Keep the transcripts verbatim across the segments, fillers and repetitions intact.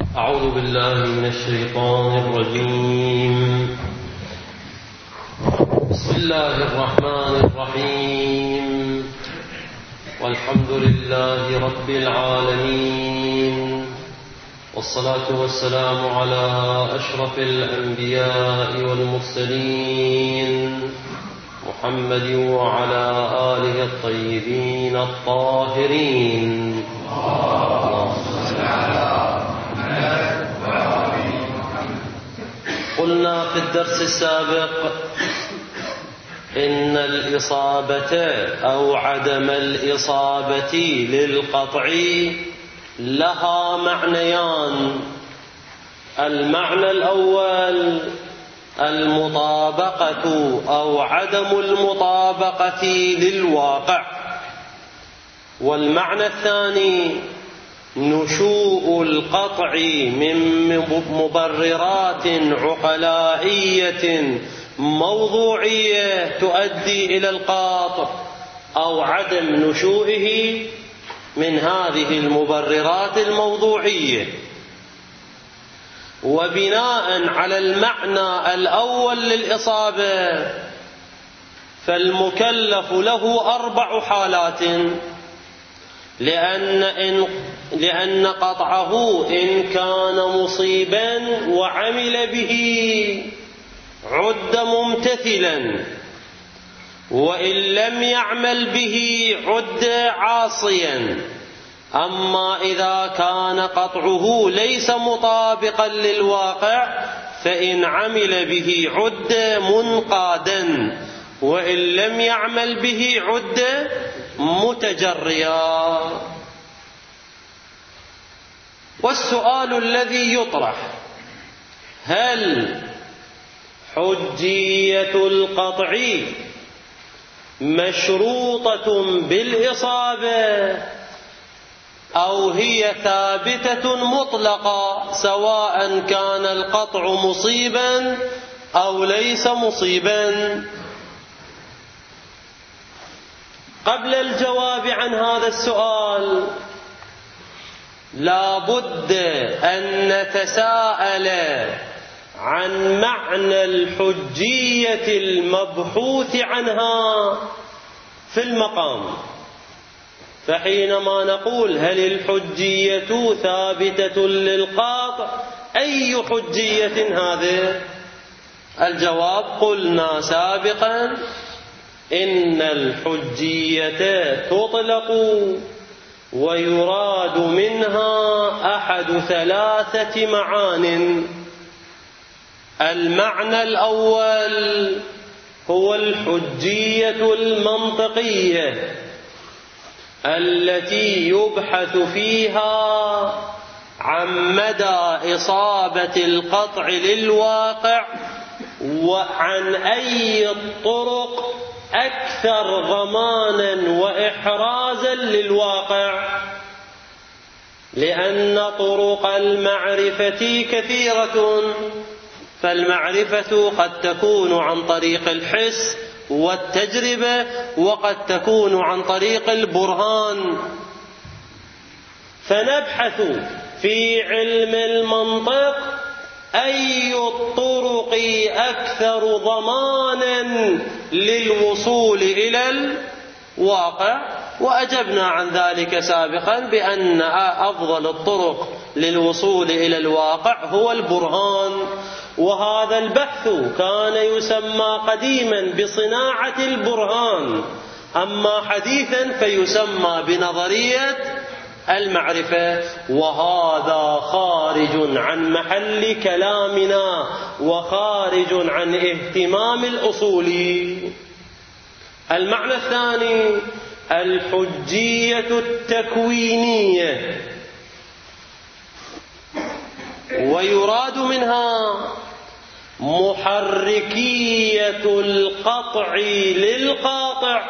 أعوذ بالله من الشيطان الرجيم. بسم الله الرحمن الرحيم. والحمد لله رب العالمين، والصلاة والسلام على أشرف الأنبياء والمرسلين محمد وعلى آله الطيبين الطاهرين. قلنا في الدرس السابق إن الإصابة أو عدم الإصابة للقطع لها معنيان. المعنى الأول المطابقة أو عدم المطابقة للواقع، والمعنى الثاني نشوء القطع من مبررات عقلائية موضوعية تؤدي إلى القطع، أو عدم نشوئه من هذه المبررات الموضوعية. وبناء على المعنى الأول للإصابة فالمكلف له أربع حالات، لأن, إن لأن قطعه إن كان مصيبا وعمل به عد ممتثلا، وإن لم يعمل به عد عاصيا. أما إذا كان قطعه ليس مطابقا للواقع فإن عمل به عد منقادا، وإن لم يعمل به عد متجريا. والسؤال الذي يطرح: هل حجية القطع مشروطة بالإصابة أو هي ثابتة مطلقة سواء كان القطع مصيبا أو ليس مصيبا؟ قبل الجواب عن هذا السؤال لا بد أن نتساءل عن معنى الحجية المبحوث عنها في المقام. فحينما نقول هل الحجية ثابتة للقاطع، أي حجية هذه؟ الجواب قلنا سابقا إن الحجية تطلق ويراد منها أحد ثلاثة معان. المعنى الأول هو الحجية المنطقية التي يبحث فيها عن مدى إصابة القطع للواقع وعن أي الطرق أكثر ضمانا وإحرازا للواقع، لأن طرق المعرفة كثيرة، فالمعرفة قد تكون عن طريق الحس والتجربة وقد تكون عن طريق البرهان. فنبحث في علم المنطق أي الطرق أكثر ضمانا للوصول إلى الواقع، وأجبنا عن ذلك سابقا بأن أفضل الطرق للوصول إلى الواقع هو البرهان. وهذا البحث كان يسمى قديما بصناعة البرهان، أما حديثا فيسمى بنظرية المعرفة، وهذا خارج عن محل كلامنا وخارج عن اهتمام الأصولي. المعنى الثاني الحجية التكوينية، ويراد منها محركية القطع للقاطع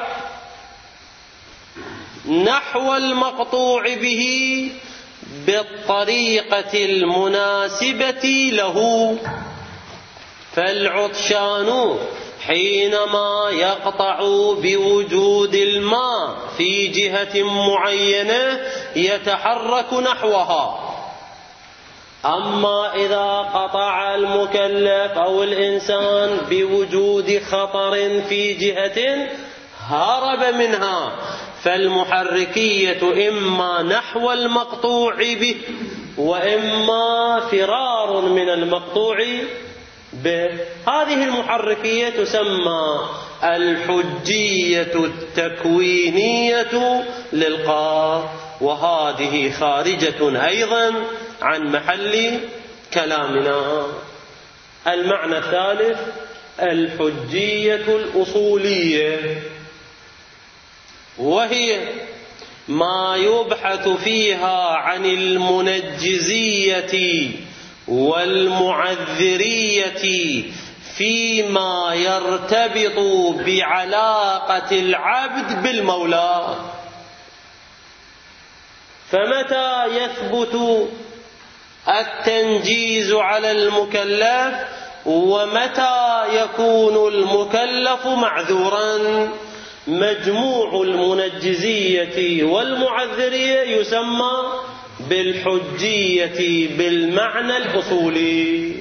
نحو المقطوع به بالطريقة المناسبة له. فالعطشان حينما يقطع بوجود الماء في جهة معينة يتحرك نحوها، أما إذا قطع المكلف أو الإنسان بوجود خطر في جهة هرب منها، فالمحركية إما نحو المقطوع به وإما فرار من المقطوع به. هذه المحركية تسمى الحجية التكوينية للقاف، وهذه خارجة أيضا عن محل كلامنا. المعنى الثالث الحجية الأصولية، وهي ما يبحث فيها عن المنجزية والمعذرية فيما يرتبط بعلاقة العبد بالمولى. فمتى يثبت التنجيز على المكلف ومتى يكون المكلف معذورا؟ مجموع المنجزية والمعذرية يسمى بالحجية بالمعنى الأصولي.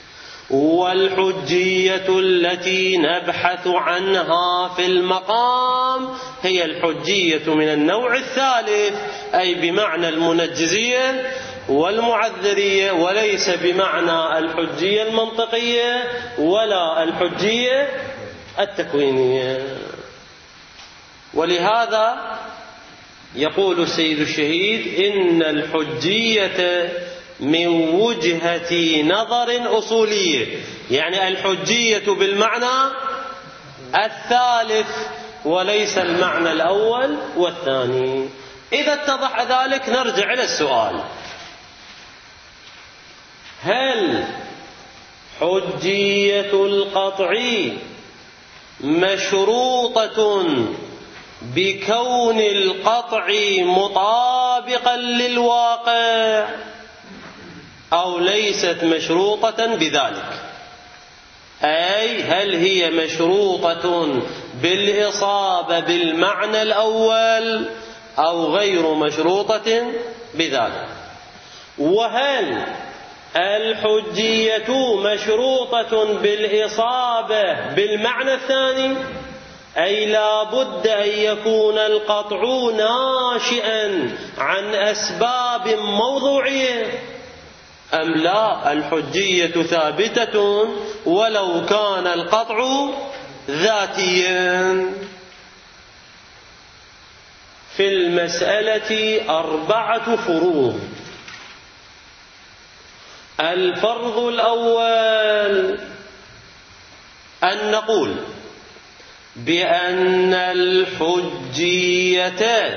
والحجية التي نبحث عنها في المقام هي الحجية من النوع الثالث، أي بمعنى المنجزية والمعذرية، وليس بمعنى الحجية المنطقية ولا الحجية التكوينية. ولهذا يقول السيد الشهيد إن الحجية من وجهة نظر أصولية، يعني الحجية بالمعنى الثالث وليس المعنى الأول والثاني. إذا اتضح ذلك نرجع إلى السؤال: هل حجية القطع مشروطة بكون القطع مطابقا للواقع أو ليست مشروطة بذلك؟ أي هل هي مشروطة بالإصابة بالمعنى الأول أو غير مشروطة بذلك؟ وهل الحجية مشروطة بالإصابة بالمعنى الثاني، أي لا بد أن يكون القطع ناشئا عن أسباب موضوعية، أم لا الحجية ثابتة ولو كان القطع ذاتيا؟ في المسألة أربعة فروض. الفرض الأول أن نقول بأن الحجية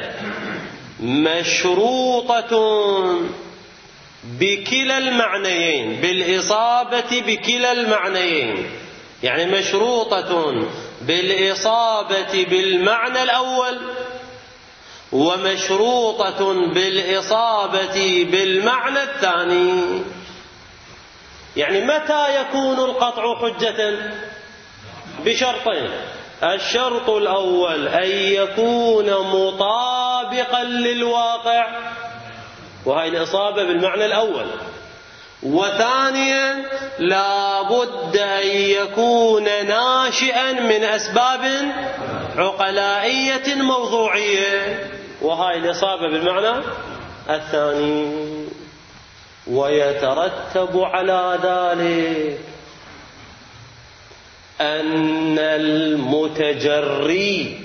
مشروطة بكلا المعنيين، بالإصابة بكلا المعنيين، يعني مشروطة بالإصابة بالمعنى الأول ومشروطة بالإصابة بالمعنى الثاني. يعني متى يكون القطع حجة؟ بشرطين: الشرط الأول أن يكون مطابقا للواقع، وهي الإصابة بالمعنى الأول، وثانيا لا بد أن يكون ناشئا من أسباب عقلائية موضوعية، وهي الإصابة بالمعنى الثاني. ويترتب على ذلك أن المتجري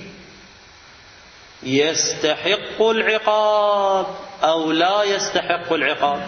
يستحق العقاب أو لا يستحق العقاب.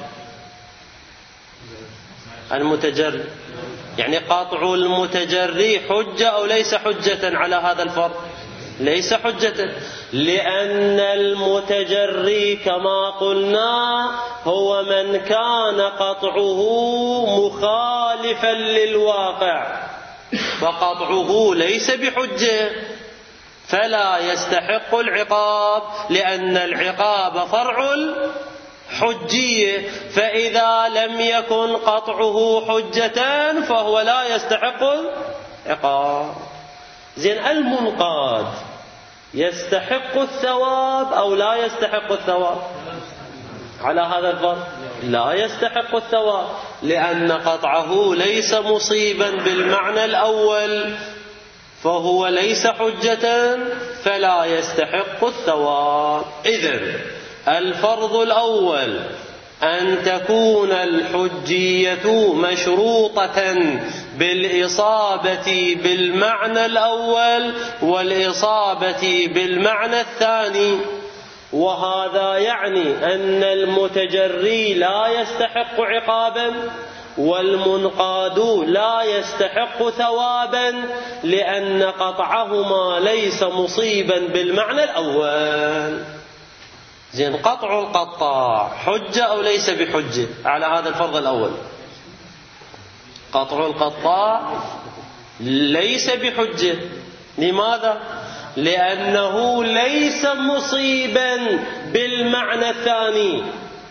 المتجري يعني قطع المتجري حجة أو ليس حجة على هذا الفرض؟ ليس حجة، لأن المتجري كما قلنا هو من كان قطعه مخالفا للواقع، فقطعه ليس بحجة، فلا يستحق العقاب، لأن العقاب فرع الحجية، فإذا لم يكن قطعه حجة فهو لا يستحق العقاب. زين، المنقاد يستحق الثواب أو لا يستحق الثواب؟ على هذا الفرض لا يستحق الثواب، لأن قطعه ليس مصيبا بالمعنى الأول فهو ليس حجة فلا يستحق الثواب. إذن الفرض الأول أن تكون الحجية مشروطة بالإصابة بالمعنى الأول والإصابة بالمعنى الثاني، وهذا يعني أن المتجري لا يستحق عقابا والمنقاد لا يستحق ثوابا، لأن قطعهما ليس مصيبا بالمعنى الأول. زين، قطع القطاع حجة أو ليس بحجة على هذا الفرض الأول؟ قطع القطاع ليس بحجة. لماذا؟ لأنه ليس مصيبا بالمعنى الثاني،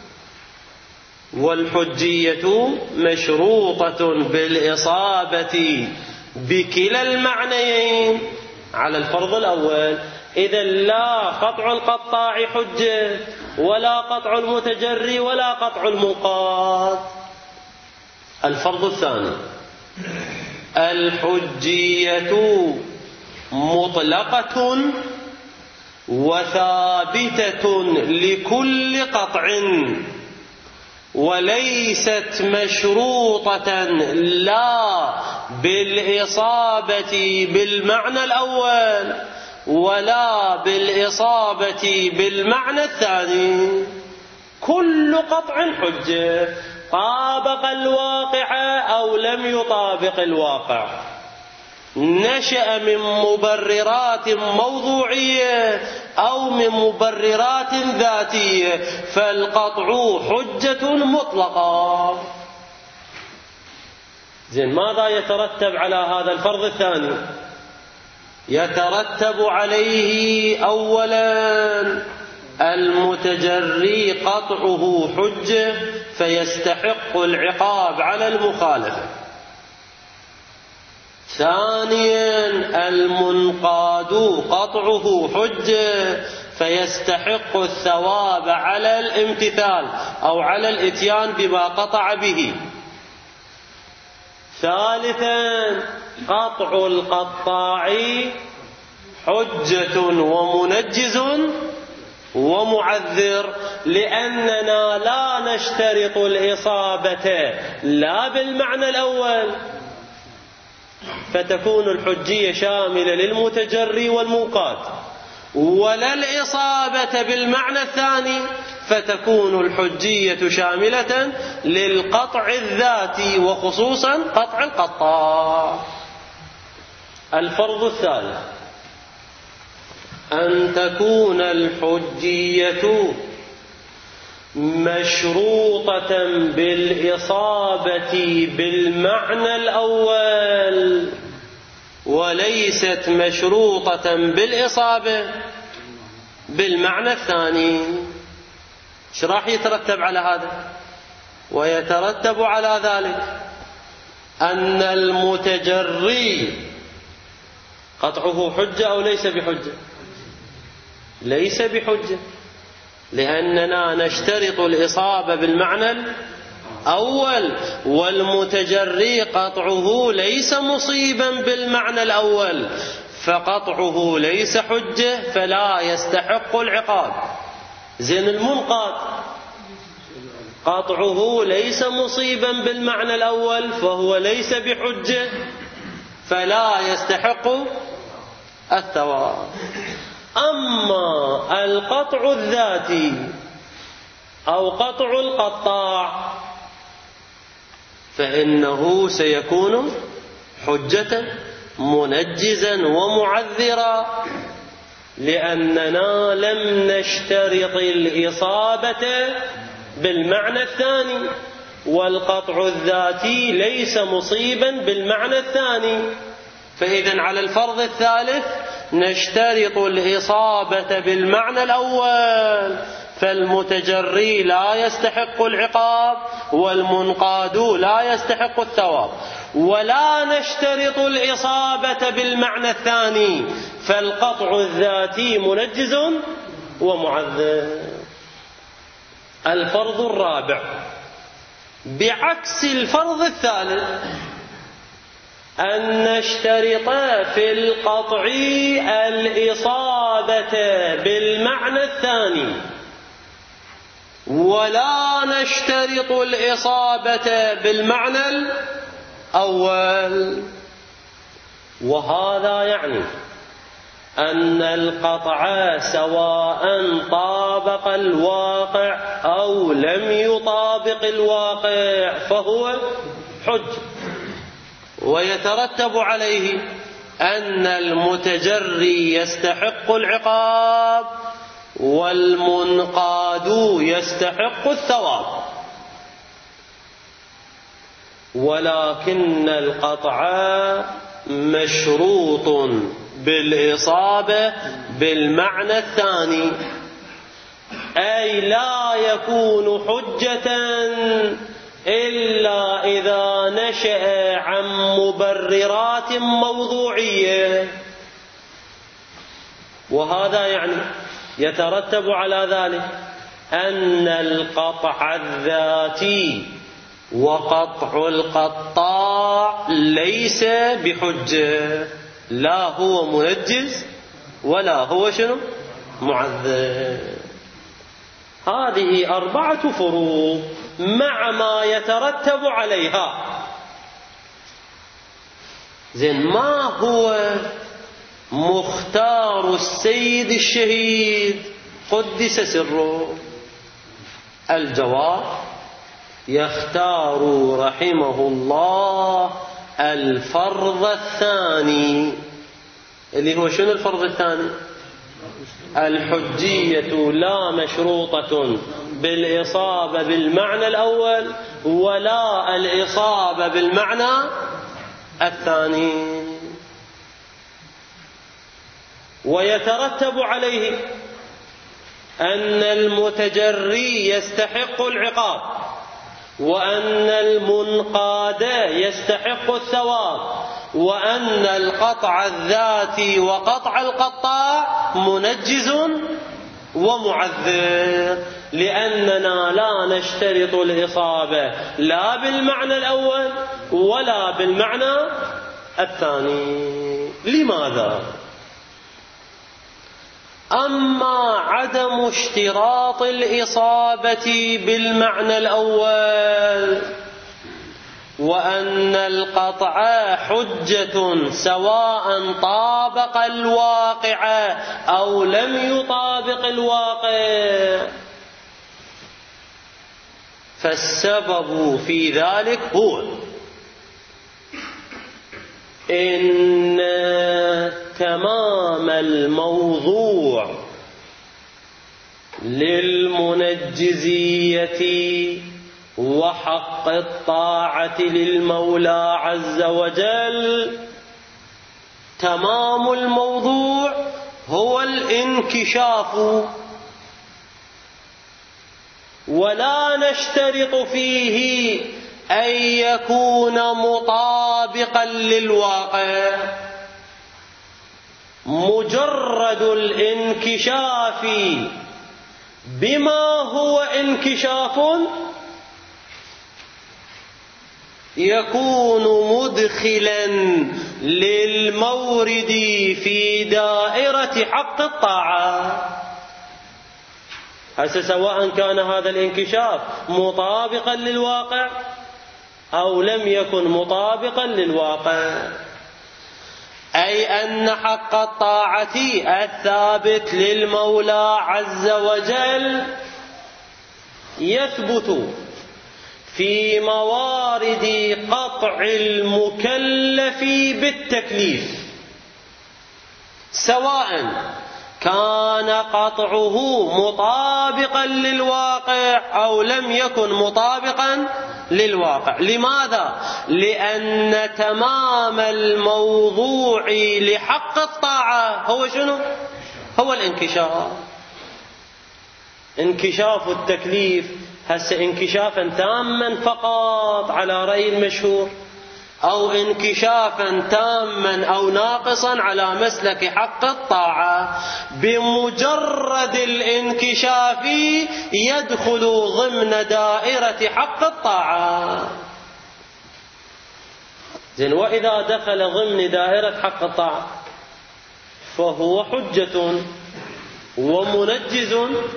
والحجية مشروطة بالإصابة بكلا المعنيين على الفرض الأول. إذا لا قطع القطاع حجة ولا قطع المتجري ولا قطع المنقاد. الفرض الثاني الحجية مطلقة وثابتة لكل قطع، وليست مشروطة لا بالإصابة بالمعنى الأول ولا بالإصابة بالمعنى الثاني. كل قطع حجة طابق الواقع أو لم يطابق الواقع، نشأ من مبررات موضوعية أو من مبررات ذاتية، فالقطع حجة مطلقة. زين، ماذا يترتب على هذا الفرض الثاني؟ يترتب عليه أولا المتجري قطعه حجة فيستحق العقاب على المخالفة. ثانيا المنقاد قطعه حجة فيستحق الثواب على الامتثال أو على الإتيان بما قطع به. ثالثا قطع القطاع حجة ومنجز ومعذر، لأننا لا نشترط الإصابة لا بالمعنى الأول فتكون الحجية شاملة للمتجري والمنقاد، ولا الإصابة بالمعنى الثاني فتكون الحجية شاملة للقطع الذاتي وخصوصا قطع القطاع. الفرض الثالث أن تكون الحجية مشروطة بالإصابة بالمعنى الأول وليست مشروطة بالإصابة بالمعنى الثاني. ايش راح يترتب على هذا؟ ويترتب على ذلك أن المتجري قطعه حجة أو ليس بحجة؟ ليس بحجة، لأننا نشترط الإصابة بالمعنى الأول، والمتجري قطعه ليس مصيبا بالمعنى الأول فقطعه ليس حجة فلا يستحق العقاب. زين، المنقاد قطعه ليس مصيبا بالمعنى الأول فهو ليس بحجة فلا يستحق الثواب. أما القطع الذاتي أو قطع القطاع فإنه سيكون حجة منجزا ومعذرا، لأننا لم نشترط الإصابة بالمعنى الثاني، والقطع الذاتي ليس مصيبا بالمعنى الثاني. فإذا على الفرض الثالث نشترط الإصابة بالمعنى الأول فالمتجري لا يستحق العقاب والمنقاد لا يستحق الثواب، ولا نشترط الإصابة بالمعنى الثاني فالقطع الذاتي منجز ومعذر. الفرض الرابع بعكس الفرض الثالث أن نشترط في القطع الإصابة بالمعنى الثاني ولا نشترط الإصابة بالمعنى الأول. وهذا يعني أن القطع سواء طابق الواقع أو لم يطابق الواقع فهو حج، ويترتب عليه أن المتجري يستحق العقاب والمنقاد يستحق الثواب. ولكن القطع مشروط بالإصابة بالمعنى الثاني، أي لا يكون حجة إلا إذا نشأ عن مبررات موضوعية. وهذا يعني يترتب على ذلك أن القطع الذاتي وقطع القطاع ليس بحجة، لا هو منجز ولا هو شنو معذب. هذه أربعة فروق مع ما يترتب عليها. زين، ما هو مختار السيد الشهيد قدس سره؟ الجواب: يختار رحمه الله الفرض الثاني، اللي هو شنو الفرض الثاني؟ الحجية لا مشروطة بالإصابة بالمعنى الأول ولا الإصابة بالمعنى الثاني. ويترتب عليه أن المتجري يستحق العقاب وأن المنقاد يستحق الثواب وأن القطع الذاتي وقطع القطاع منجز ومعذر، لأننا لا نشترط الإصابة لا بالمعنى الأول ولا بالمعنى الثاني. لماذا؟ أما عدم اشتراط الإصابة بالمعنى الأول وأن القطع حجة سواء طابق الواقع أو لم يطابق الواقع، فالسبب في ذلك هو إن تمام الموضوع للمنجزية وحق الطاعة للمولى عز وجل، تمام الموضوع هو الانكشاف، ولا نشترط فيه أن يكون مطابقا للواقع. مجرد الانكشاف بما هو انكشاف يكون مدخلا للمورد في دائرة حق الطاعة. هسه سواء كان هذا الانكشاف مطابقا للواقع أو لم يكن مطابقا للواقع، أي أن حق الطاعة الثابت للمولى عز وجل يثبت في موارد قطع المكلف بالتكليف، سواء كان قطعه مطابقا للواقع أو لم يكن مطابقا للواقع. لماذا؟ لأن تمام الموضوع لحق الطاعة هو شنو؟ هو الانكشاف. انكشاف التكليف هسه انكشافا تاما فقط على رأي المشهور، أو انكشافا تاما أو ناقصا على مسلك حق الطاعة، بمجرد الانكشاف يدخل ضمن دائرة حق الطاعة. زين، وإذا دخل ضمن دائرة حق الطاعة فهو حجة ومنجز،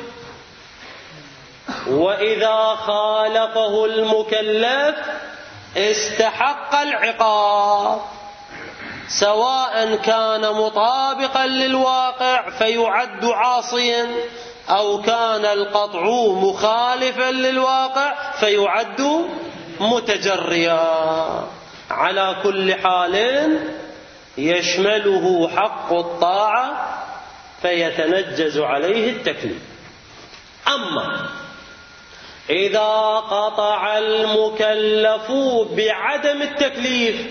وإذا خالفه المكلف استحق العقاب، سواء كان مطابقا للواقع فيعد عاصيا، أو كان القطع مخالفا للواقع فيعد متجريا. على كل حال يشمله حق الطاعة فيتنجز عليه التكليف. أما إذا قطع المكلف بعدم التكليف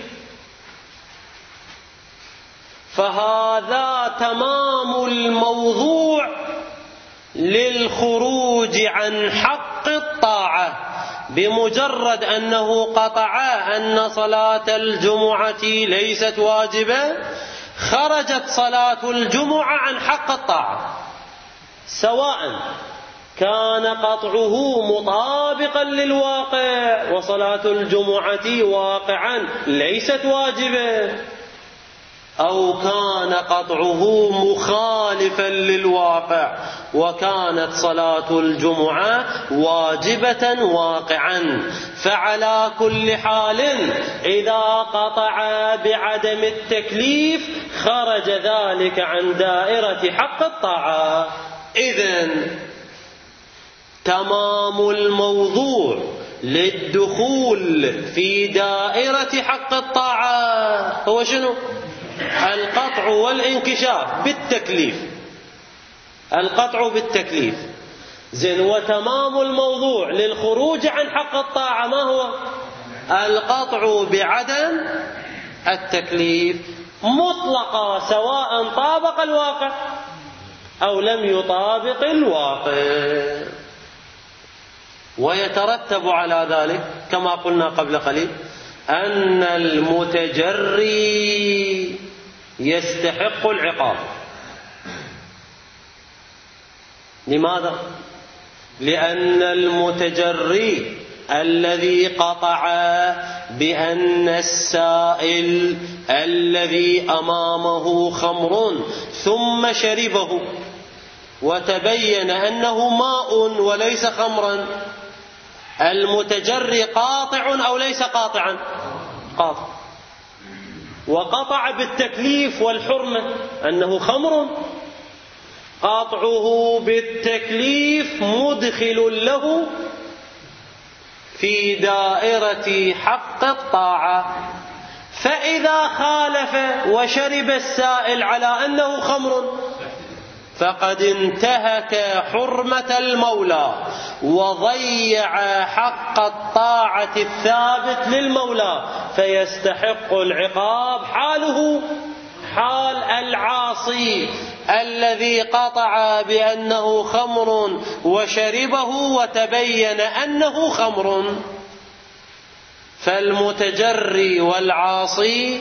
فهذا تمام الموضوع للخروج عن حق الطاعة. بمجرد أنه قطع أن صلاة الجمعة ليست واجبة خرجت صلاة الجمعة عن حق الطاعة، سواء كان قطعه مطابقا للواقع وصلاة الجمعة واقعا ليست واجبة، أو كان قطعه مخالفا للواقع وكانت صلاة الجمعة واجبة واقعا. فعلى كل حال إذا قطع بعدم التكليف خرج ذلك عن دائرة حق الطاعة. إذن تمام الموضوع للدخول في دائرة حق الطاعة هو شنو؟ القطع والانكشاف بالتكليف. القطع بالتكليف. زين، وتمام الموضوع للخروج عن حق الطاعة ما هو؟ القطع بعدم التكليف مطلقا، سواء طابق الواقع أو لم يطابق الواقع. ويترتب على ذلك كما قلنا قبل قليل أن المتجري يستحق العقاب. لماذا؟ لأن المتجري الذي قطع بأن السائل الذي أمامه خمر ثم شربه وتبين أنه ماء وليس خمرا، المتجري قاطع أو ليس قاطعا؟ قاطع. وقطع بالتكليف والحرمة أنه خمر، قاطعه بالتكليف مدخل له في دائرة حق الطاعة. فإذا خالف وشرب السائل على أنه خمر فقد انتهك حرمة المولى وضيع حق الطاعة الثابت للمولى، فيستحق العقاب حاله حال العاصي الذي قطع بأنه خمر وشربه وتبين أنه خمر. فالمتجري والعاصي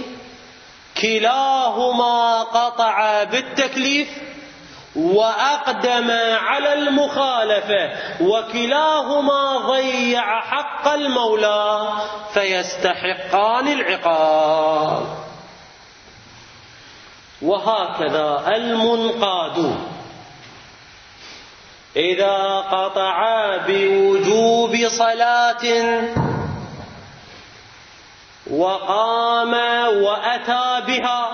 كلاهما قطع بالتكليف وأقدم على المخالفة، وكلاهما ضيع حق المولى، فيستحقان العقاب. وهكذا المنقاد إذا قطع بوجوب صلاة وقام وأتى بها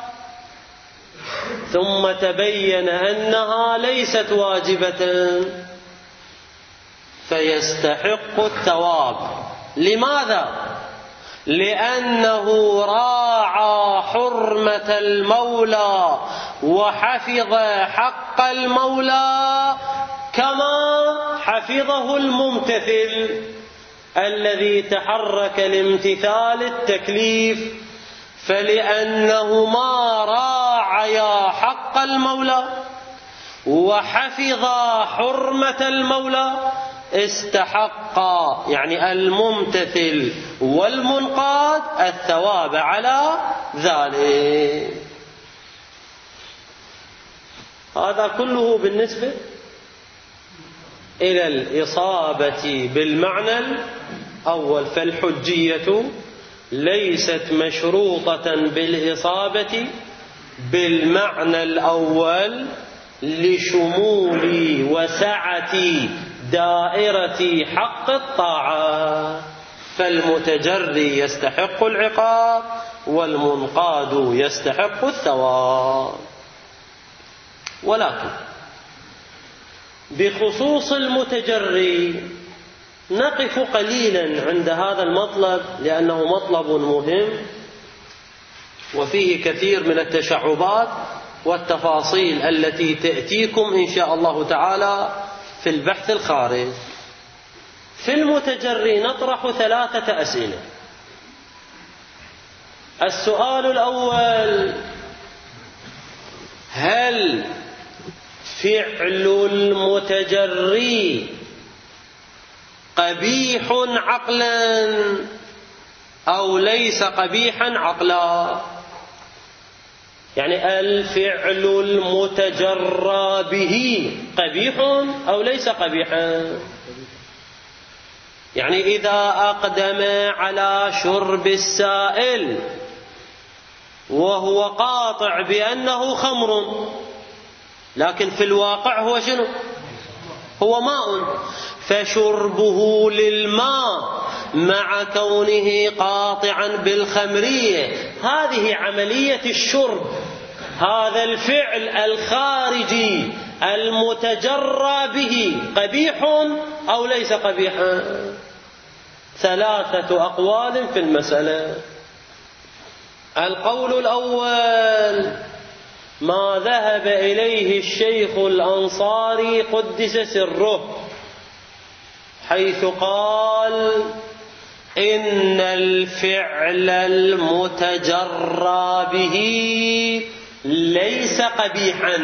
ثم تبين أنها ليست واجبة فيستحق الثواب. لماذا؟ لأنه راعى حرمة المولى وحفظ حق المولى كما حفظه الممتثل الذي تحرك لامتثال التكليف. فلأنهما راعيا حق المولى وحفظا حرمة المولى استحقا، يعني الممتثل والمنقاد، الثواب على ذلك. هذا كله بالنسبة إلى الإصابة بالمعنى الأول. فالحجية ليست مشروطة بالإصابة بالمعنى الأول لشمول وسعة دائرة حق الطاعة، فالمتجري يستحق العقاب والمنقاد يستحق الثواب. ولكن بخصوص المتجري نقف قليلا عند هذا المطلب، لأنه مطلب مهم وفيه كثير من التشعبات والتفاصيل التي تأتيكم إن شاء الله تعالى في البحث الخارج. في المتجري نطرح ثلاثة أسئلة. السؤال الأول: هل فعل المتجري قبيح عقلا أو ليس قبيحا عقلا؟ يعني الفعل المتجرى به قبيح أو ليس قبيحا؟ يعني إذا أقدم على شرب السائل وهو قاطع بأنه خمر، لكن في الواقع هو شنو؟ هو ماء، فشربه للماء مع كونه قاطعا بالخمرية، هذه عملية الشرب. هذا الفعل الخارجي المتجرى به قبيح أو ليس قبيحا؟ ثلاثة أقوال في المسألة. القول الأول ما ذهب إليه الشيخ الأنصاري قدس سره، حيث قال إن الفعل المتجرى به ليس قبيحا،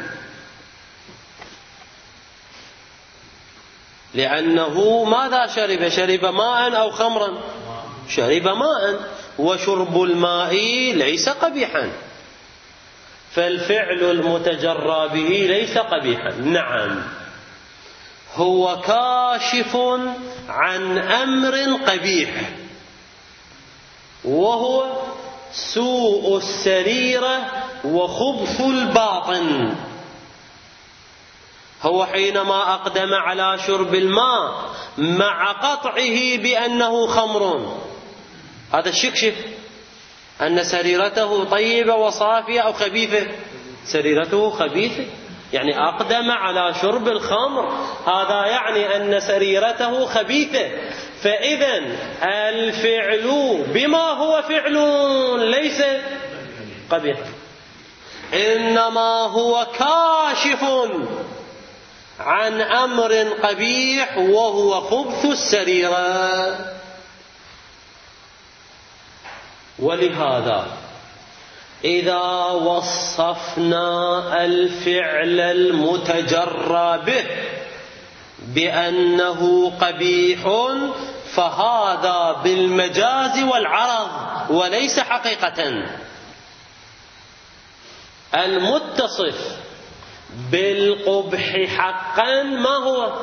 لأنه ماذا شرب؟ شرب ماء أو خمرا؟ شرب ماء، وشرب الماء ليس قبيحا، فالفعل المتجرى به ليس قبيحا. نعم، هو كاشف عن أمر قبيح، وهو سوء السريرة وخبث الباطن. هو حينما أقدم على شرب الماء مع قطعه بأنه خمر، هذا الشكشف أن سريرته طيبة وصافية أو خبيثة؟ سريرته خبيثة، يعني أقدم على شرب الخمر، هذا يعني أن سريرته خبيثة. فإذا الفعل بما هو فعل ليس قبيحا، إنما هو كاشف عن أمر قبيح وهو خبث السريرة. ولهذا إذا وصفنا الفعل المتجرى به بأنه قبيح فهذا بالمجاز والعرض وليس حقيقة. المتصف بالقبح حقا ما هو؟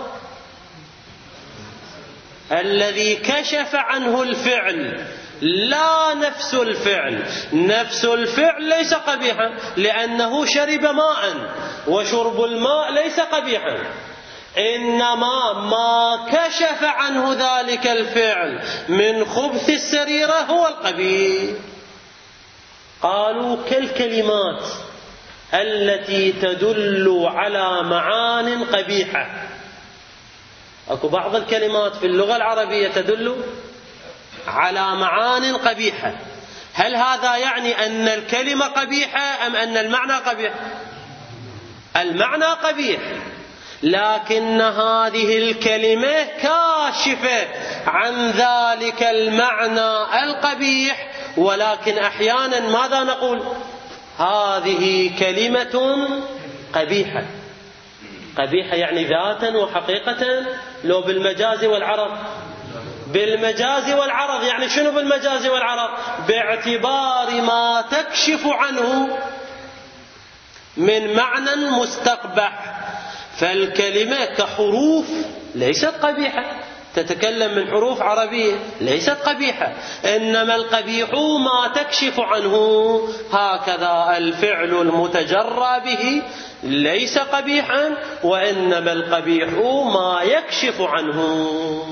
الذي كشف عنه الفعل، لا نفس الفعل. نفس الفعل ليس قبيحا لأنه شرب ماء، وشرب الماء ليس قبيحا، إنما ما كشف عنه ذلك الفعل من خبث السريرة هو القبيح. قالوا كالكلمات التي تدل على معان قبيحة. أكو بعض الكلمات في اللغة العربية تدل على معان قبيحة، هل هذا يعني أن الكلمة قبيحة أم أن المعنى قبيح؟ المعنى قبيح، لكن هذه الكلمة كاشفة عن ذلك المعنى القبيح. ولكن أحيانا ماذا نقول؟ هذه كلمة قبيحة، قبيحة يعني ذاتا وحقيقة، لو بالمجاز والعرض؟ بالمجاز والعرض. يعني شنو بالمجاز والعرض؟ باعتبار ما تكشف عنه من معنى مستقبح. فالكلمة كحروف ليست قبيحة، تتكلم من حروف عربية ليست قبيحة، إنما القبيح ما تكشف عنه. هكذا الفعل المتجرى به ليس قبيحا، وإنما القبيح ما يكشف عنه.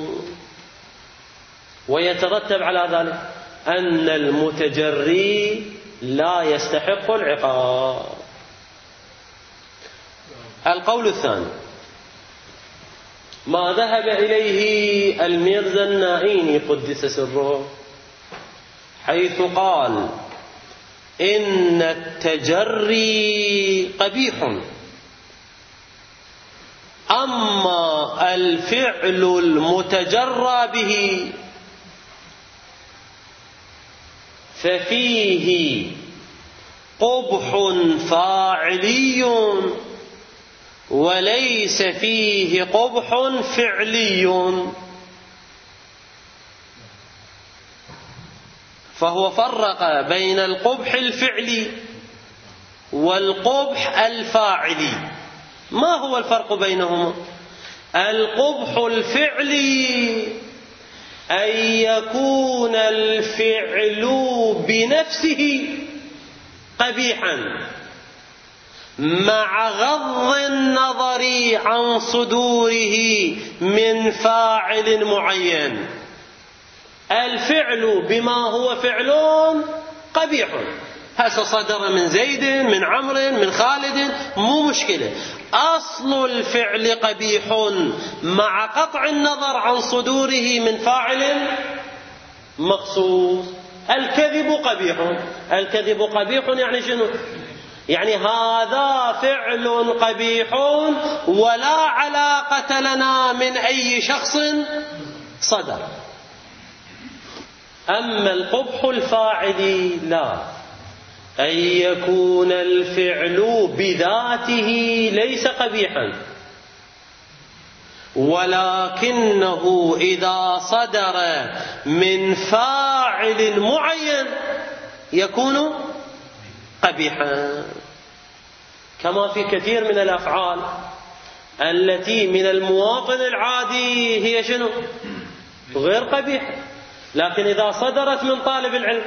ويترتب على ذلك أن المتجري لا يستحق العقاب. القول الثاني ما ذهب إليه الميرزا النائيني قدس سره، حيث قال إن التجري قبيح، أما الفعل المتجرى به ففيه قبح فاعلي وليس فيه قبح فعلي. فهو فرق بين القبح الفعلي والقبح الفاعلي. ما هو الفرق بينهما؟ القبح الفعلي أن يكون الفعل بنفسه قبيحا مع غض النظر عن صدوره من فاعل معين. الفعل بما هو فعل قبيح، هسه صدر من زيد من عمرو من خالد، مو مشكلة، أصل الفعل قبيح مع قطع النظر عن صدوره من فاعل مخصوص. الكذب قبيح، الكذب قبيح يعني شنو؟ يعني هذا فعل قبيح ولا علاقة لنا من أي شخص صدر. أما القبح الفاعل لا، أن يكون الفعل بذاته ليس قبيحا، ولكنه إذا صدر من فاعل معين يكون قبيحا، كما في كثير من الأفعال التي من المواطن العادي هي شنو؟ غير قبيحة، لكن إذا صدرت من طالب العلم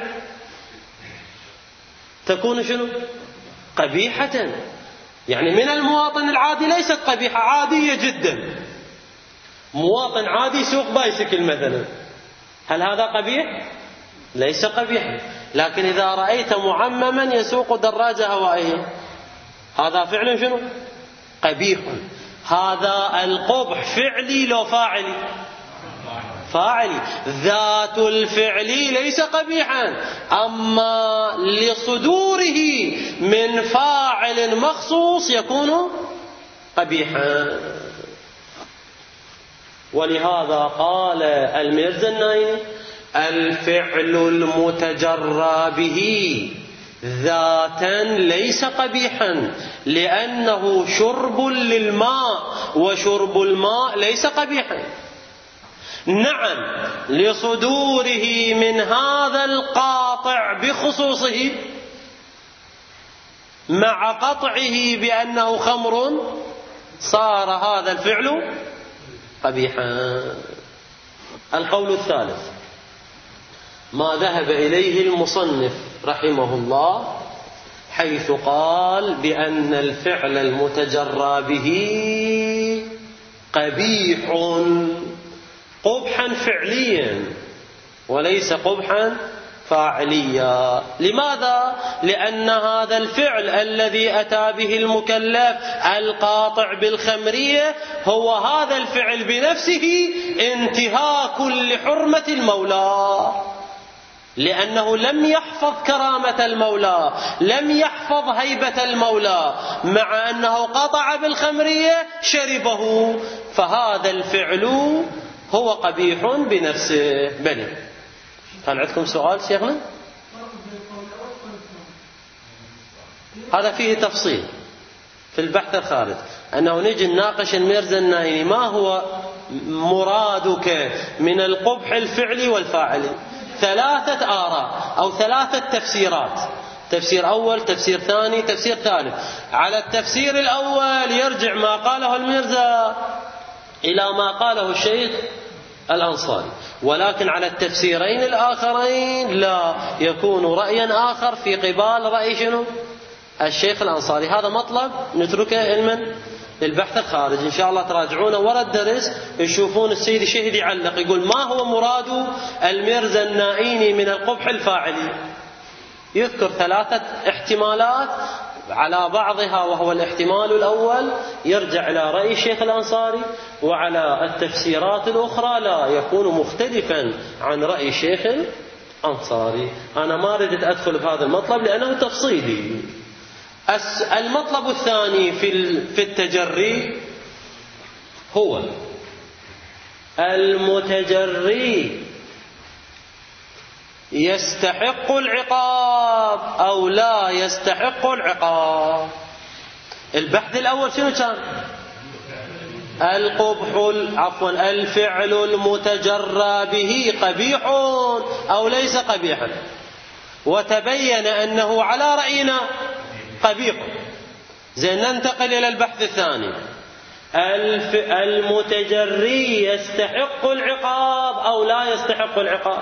تكون شنو؟ قبيحة. يعني من المواطن العادي ليست قبيحة، عادية جدا. مواطن عادي يسوق بايسكل مثلا، هل هذا قبيح؟ ليس قبيحا. لكن إذا رأيت معمما يسوق دراجة هوائية، هذا فعل شنو؟ قبيح. هذا القبح فعلي لو فاعلي؟ فاعلي. ذات الفعل ليس قبيحا، أما لصدوره من فاعل مخصوص يكون قبيحا. ولهذا قال الميرزا النائيني الفعل المتجرى به ذاتا ليس قبيحا، لأنه شرب للماء، وشرب الماء ليس قبيحا. نعم لصدوره من هذا القاطع بخصوصه مع قطعه بأنه خمر صار هذا الفعل قبيحا. القول الثالث ما ذهب إليه المصنف رحمه الله، حيث قال بأن الفعل المتجرى به قبيح قبحا فعليا وليس قبحا فاعليا. لماذا؟ لأن هذا الفعل الذي أتى به المكلف القاطع بالخمرية هو هذا الفعل بنفسه انتهاك لحرمة المولى، لأنه لم يحفظ كرامة المولى، لم يحفظ هيبة المولى، مع أنه قطع بالخمرية شربه، فهذا الفعل هو قبيح بنفسه. بلي هل عندكم سؤال شيخنا؟ هذا فيه تفصيل. في البحث الخارج أنه نجي نناقش الميرزا النائيني ما هو مرادك من القبح الفعلي والفاعلي. ثلاثة آراء أو ثلاثة تفسيرات، تفسير أول، تفسير ثاني، تفسير ثالث. على التفسير الأول يرجع ما قاله الميرزا إلى ما قاله الشيخ الأنصاري، ولكن على التفسيرين الآخرين لا، يكون رأيا آخر في قبال رأي شنو؟ الشيخ الأنصاري. هذا مطلب نتركه علما للبحث الخارج، إن شاء الله تراجعونه ورا الدرس يشوفون السيد الشهيد يعلق يقول ما هو مراد الميرزا النائيني من القبح الفاعلي. يذكر ثلاثة احتمالات على بعضها وهو الاحتمال الأول يرجع إلى رأي الشيخ الأنصاري، وعلى التفسيرات الأخرى لا، يكون مختلفا عن رأي الشيخ الأنصاري. أنا ما ردت أدخل بهذا المطلب لأنه تفصيلي. المطلب الثاني في التجري هو المتجري يستحق العقاب أو لا يستحق العقاب. البحث الأول شنو كان؟ القبح عفوا الفعل المتجرى به قبيح أو ليس قبيحا، وتبين أنه على رأينا قبيح. زين، ننتقل إلى البحث الثاني. المتجري يستحق العقاب أو لا يستحق العقاب،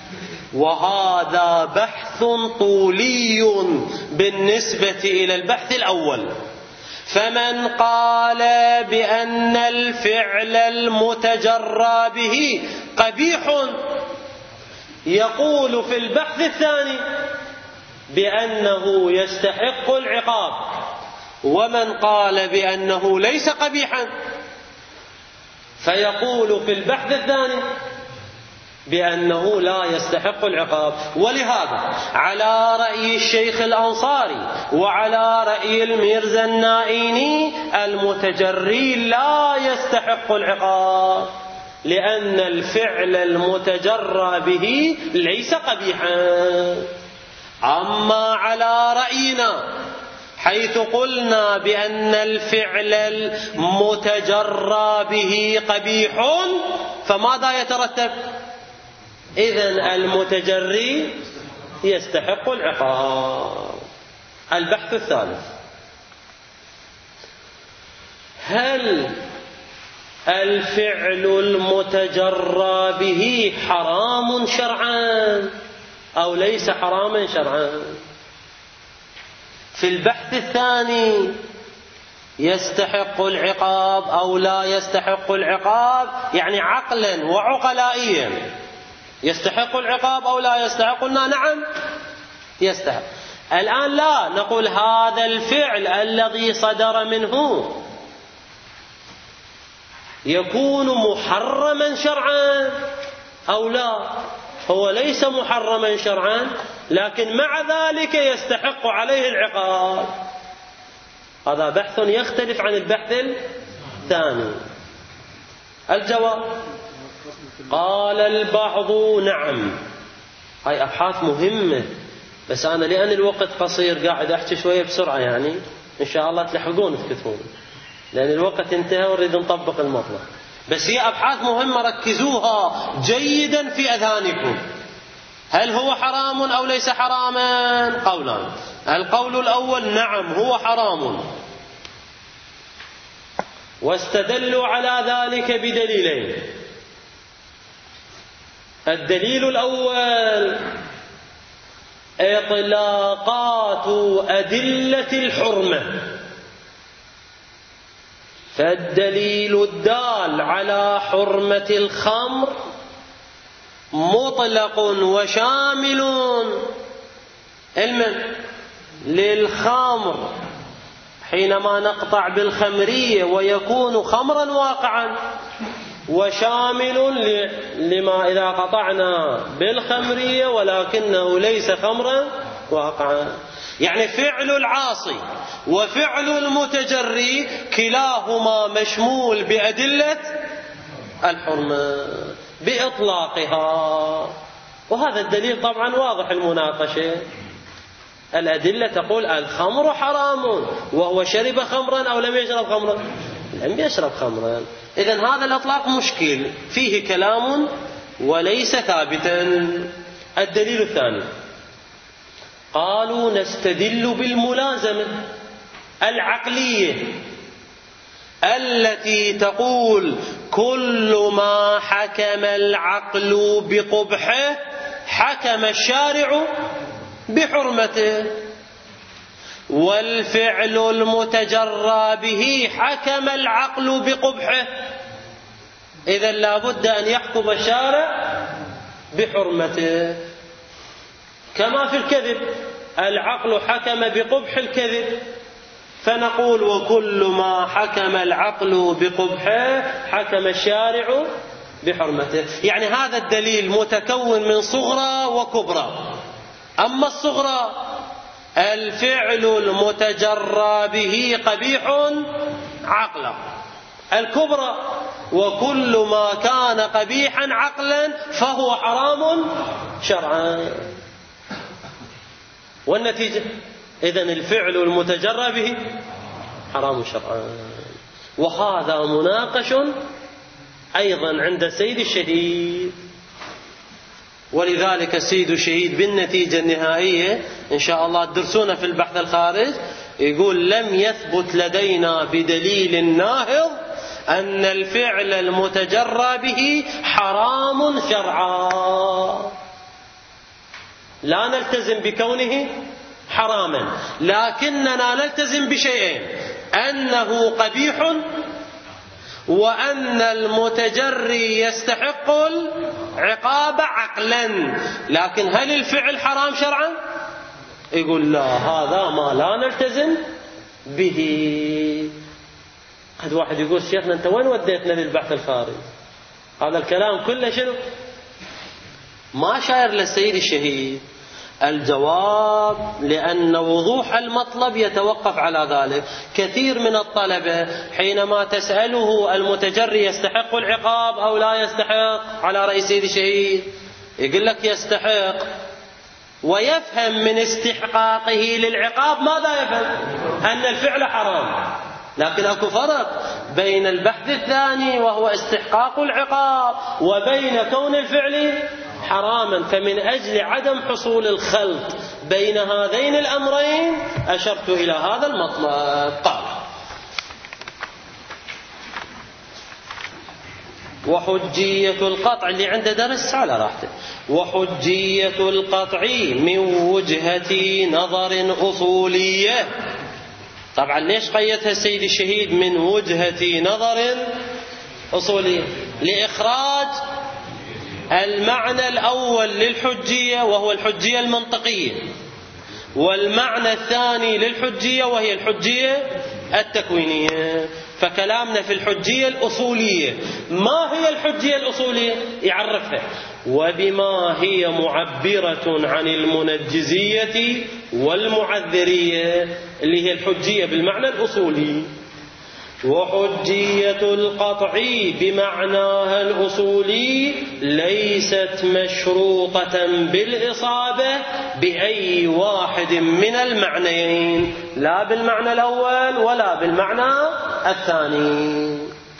وهذا بحث طولي بالنسبة إلى البحث الأول. فمن قال بأن الفعل المتجرى به قبيح يقول في البحث الثاني بأنه يستحق العقاب، ومن قال بأنه ليس قبيحا فيقول في البحث الثاني بأنه لا يستحق العقاب. ولهذا على رأي الشيخ الأنصاري وعلى رأي الميرزا النائيني المتجري لا يستحق العقاب، لأن الفعل المتجرى به ليس قبيحا. أما على رأينا حيث قلنا بأن الفعل المتجرى به قبيح فماذا يترتب؟ إذن المتجري يستحق العقاب. البحث الثالث: هل الفعل المتجرى به حرام شرعا أو ليس حراما شرعا؟ في البحث الثاني يستحق العقاب أو لا يستحق العقاب، يعني عقلا وعقلائيا يستحق العقاب أو لا يستحق؟ قلنا نعم يستحق. الآن لا نقول هذا الفعل الذي صدر منه يكون محرما شرعا أو لا. هو ليس محرما شرعا لكن مع ذلك يستحق عليه العقاب. هذا بحث يختلف عن البحث الثاني. الجواب: قال البعض نعم. هاي أبحاث مهمة، بس أنا لأن الوقت قصير قاعد أحكي شوية بسرعة، يعني إن شاء الله تلحقون تكتبون لأن الوقت انتهى ونريد نطبق المطلب. بس هي أبحاث مهمة، ركزوها جيدا في أذهانكم. هل هو حرام أو ليس حراما؟ قولان. القول الأول: نعم هو حرام، واستدلوا على ذلك بدليلين. الدليل الأول: إطلاقات أدلة الحرمة. فالدليل الدال على حرمة الخمر مطلق وشامل علما للخمر حينما نقطع بالخمرية ويكون خمرا واقعا، وشامل لما إذا قطعنا بالخمرية ولكنه ليس خمرا واقعا. يعني فعل العاصي وفعل المتجري كلاهما مشمول بأدلة الحرمة بإطلاقها. وهذا الدليل طبعا واضح المناقشة. الأدلة تقول الخمر حرام، وهو شرب خمرا أو لم يشرب خمرا؟ لم يشرب خمرا. إذن هذا الإطلاق مشكل، فيه كلام وليس ثابتا. الدليل الثاني، قالوا نستدل بالملازمة العقلية التي تقول كل ما حكم العقل بقبحه حكم الشارع بحرمته، والفعل المتجرى به حكم العقل بقبحه، إذا لا بد أن يحكم الشارع بحرمته. كما في الكذب، العقل حكم بقبح الكذب، فنقول وكل ما حكم العقل بقبحه حكم الشارع بحرمته. يعني هذا الدليل متكون من صغرى وكبرى. أما الصغرى الفعل المتجرى به قبيح عقلا، الكبرى وكل ما كان قبيحا عقلا فهو حرام شرعا. والنتيجة إذن الفعل المتجرى به حرام شرعا. وهذا مناقش أيضا عند السيد الشهيد، ولذلك السيد الشهيد بالنتيجة النهائية إن شاء الله تدرسون في البحث الخارج يقول لم يثبت لدينا بدليل ناهض أن الفعل المتجرى به حرام شرعا. لا نلتزم بكونه حراما، لكننا نلتزم بشيئين: أنه قبيح، وأن المتجري يستحق العقاب عقلا. لكن هل الفعل حرام شرعا؟ يقول لا، هذا ما لا نلتزم به. قد واحد يقول شيخنا أنت وين وديتنا للبحث الخارجي؟ هذا الكلام كله شنو؟ ما شاير للسيد الشهيد. الجواب لأن وضوح المطلب يتوقف على ذلك. كثير من الطلبة حينما تسأله المتجري يستحق العقاب أو لا يستحق على رأي سيد الشهيد يقول لك يستحق، ويفهم من استحقاقه للعقاب ماذا يفهم؟ أن الفعل حرام. لكن أكو فرق بين البحث الثاني وهو استحقاق العقاب وبين كون الفعل حراما. فمن أجل عدم حصول الخلط بين هذين الأمرين أشرت إلى هذا المطلب. قال وحجية القطع، اللي عنده درس على راحته، وحجية القطع من وجهة نظر أصولية. طبعا ليش قيدها السيد الشهيد من وجهة نظر أصولية؟ لإخراج المعنى الأول للحجية وهو الحجية المنطقية، والمعنى الثاني للحجية وهي الحجية التكوينية. فكلامنا في الحجية الأصولية. ما هي الحجية الأصولية؟ يعرفها: وبما هي معبرة عن المنجزية والمعذرية، اللي هي الحجية بالمعنى الأصولي. وحجية القطع بمعناها الأصولي ليست مشروطة بالإصابة بأي واحد من المعنيين، لا بالمعنى الأول ولا بالمعنى الثاني.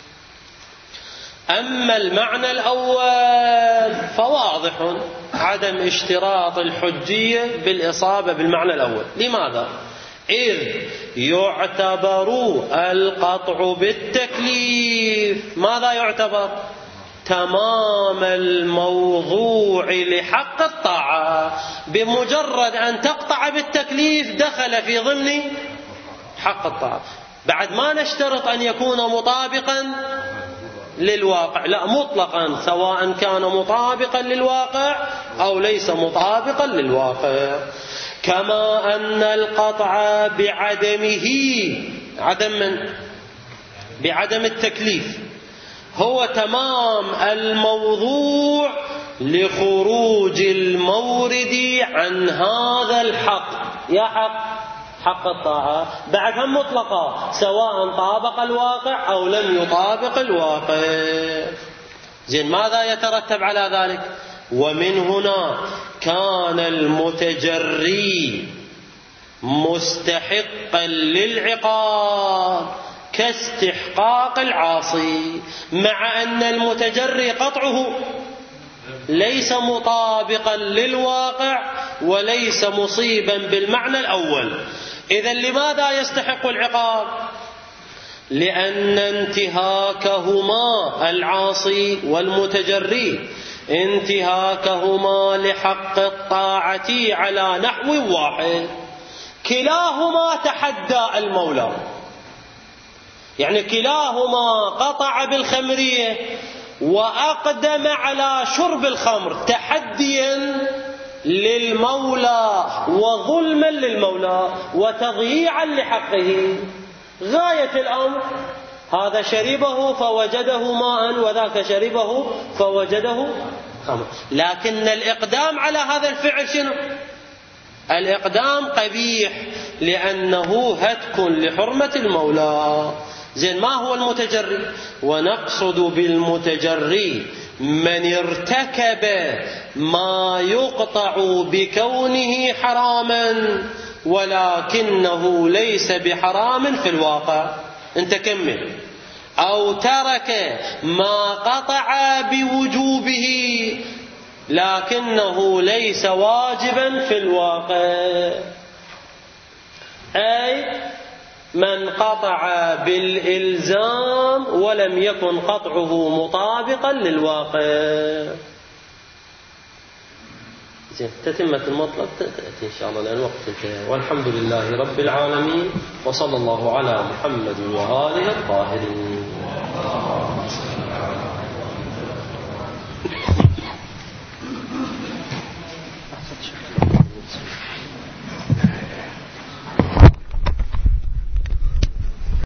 أما المعنى الأول فواضح عدم اشتراط الحجية بالإصابة بالمعنى الأول. لماذا؟ إذ يعتبر القطع بالتكليف. ماذا يعتبر؟ تمام الموضوع لحق الطاعة. بمجرد أن تقطع بالتكليف دخل في ضمن حق الطاعة. بعد ما نشترط أن يكون مطابقا للواقع، لا، مطلقا، سواء كان مطابقا للواقع أو ليس مطابقا للواقع. كما أن القطع بعدمه، عدم من؟ بعدم التكليف، هو تمام الموضوع لخروج المورد عن هذا الحق. يا حق حق الطاعة بعد هم مطلقة، سواء طابق الواقع أو لم يطابق الواقع. زين، ماذا يترتب على ذلك؟ ومن هنا كان المتجري مستحقا للعقاب كاستحقاق العاصي، مع أن المتجري قطعه ليس مطابقا للواقع وليس مصيبا بالمعنى الأول. إذن لماذا يستحق العقاب؟ لأن انتهاكهما العاصي والمتجري انتهاكهما لحق الطاعة على نحو واحد، كلاهما تحدى المولى، يعني كلاهما قطع بالخمرية وأقدم على شرب الخمر تحديا للمولى وظلما للمولى وتضييعا لحقه. غاية الأمر هذا شربه فوجده ماء وذاك شربه فوجده خمر، لكن الإقدام على هذا الفعل شنو؟ الإقدام قبيح لأنه هتك لحرمة المولى. زين، ما هو المتجري؟ ونقصد بالمتجري من ارتكب ما يقطع بكونه حراما ولكنه ليس بحرام في الواقع. انت كمل. أو ترك ما قطع بوجوبه لكنه ليس واجبا في الواقع، أي من قطع بالإلزام ولم يكن قطعه مطابقا للواقع. زين، تتمة المطلب تأتي إن شاء الله لأن الوقت انتهى. والحمد لله رب العالمين، وصلى الله على محمد وآله الطاهرين.